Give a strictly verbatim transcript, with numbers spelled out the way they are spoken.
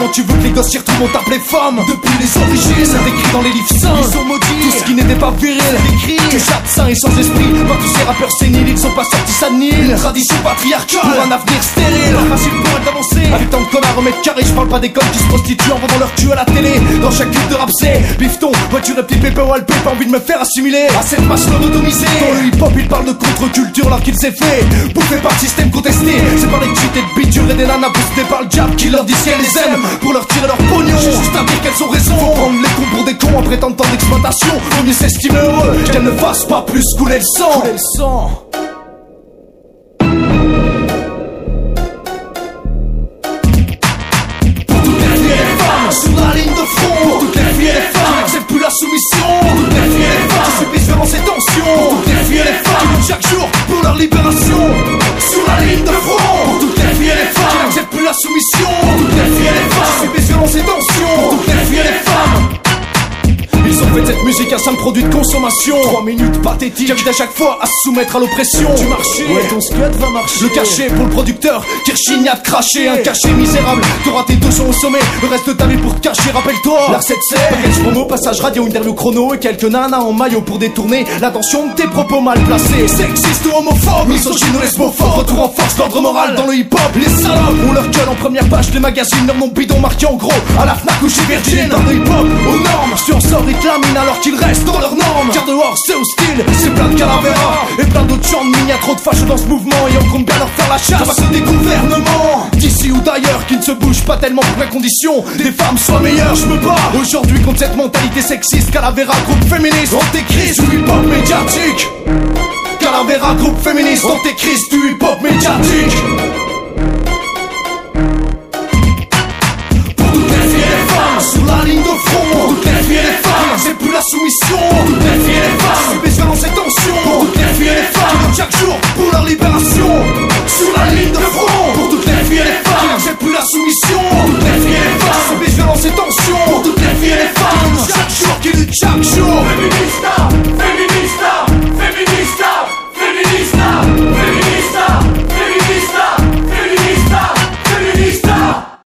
Quand tu veux que les gosses s'y retrouvent, on t'appelait femme. Depuis les origines, c'est écrit dans les livres saints. Ils sont maudits, tout ce qui n'était pas viril écrit, que chaque saint est sans esprit. Par tous ces rappeurs séniles, ils sont pas sortis ça de Nil. Tradition patriarcale, pour un avenir stérile. Pas facile pour elle d'avancer, avec tant de connards au mètre carré. J'parle pas des connes qui se prostituent en vendant leur cul à la télé. Dans chaque clip de rap c'est bifton, voiture et petit pépé ou alpé. Pas envie de me faire assimiler à cette masse lobotomisée. Dans le hip hop il parle de contre-culture alors qu'il s'est fait bouffer par le système contesté. C'est par les cheats et de bitures et des nanas boostés par le diable qui leur disent qu'elles les aiment pour leur tirer leur pognon. J'ai juste à dire qu'elles ont raison. Faut prendre les cons pour des cons en prétendant d'exploitation. Vaut mieux s'estimer heureux qu'elles ne fassent pas plus couler le sang. Couler le sang. Pour toutes les filles et les femmes sur la ligne de front. Pour toutes les filles et les femmes qui n'acceptent plus la soumission. Pour toutes les filles et les femmes qui subissent violence et tension. Pour toutes les filles et les femmes qui luttent chaque jour pour leur libération. Sur la ligne de front. Pour toutes les filles et les femmes qui n'acceptent plus la soumission. Pour toutes les filles et les femmes qui subissent violence et tension. Pour toutes les filles et les femmes. Ils ont fait cette musique un simple produit de consommation. Trois minutes pathétiques, j'invite à chaque fois à se soumettre à l'oppression du marché. Ouais, ton scud va marcher. Le cachet pour le producteur qui rechigne à te cracher. Un cachet misérable, t'auras tes deux sons au sommet. Le reste de ta vie pour te cacher, rappelle-toi. La recette c'est package promo, passage radio, interview chrono. Et quelques nanas en maillot pour détourner l'attention de tes propos mal placés. Sexiste ou homophobe, misogyne ou lesbophobe. Retour en force d'ordre moral dans le hip-hop. Les salopes ont leur gueule en première page des magazines. Leur nom bidon marqué en gros à la Fnac ou chez Virgin. Dans le hip-hop, aux normes, je en sors réclamine alors qu'ils restent dans leurs normes. Car dehors c'est hostile, c'est plein de calavera et plein d'autres gens de mine. Y'a trop de fâches dans ce mouvement et on compte bien leur faire la chasse. Comme à ceux des gouvernements d'ici ou d'ailleurs qui ne se bougent pas tellement pour que la condition des femmes soit meilleure. Je me bats aujourd'hui contre cette mentalité sexiste. Calavera, groupe féministe, antéchrist du hip-hop médiatique. Calavera, groupe féministe, antéchrist du hip-hop médiatique. Pour toutes les filles et les femmes sur la ligne de front. Pour toutes les filles et les femmes qui n'acceptent plus la soumission. Pour toutes les filles et les femmes qui subissent violence et tension. Pour toutes les filles et les femmes qui luttent chaque jour pour leur libération. Sur la ligne de front. Pour toutes les filles et les femmes qui n'acceptent plus la soumission. Pour toutes les filles et les femmes qui subissent violence et tension. Pour toutes les filles et les femmes qui luttent chaque jour, qui luttent chaque jour. Féminista.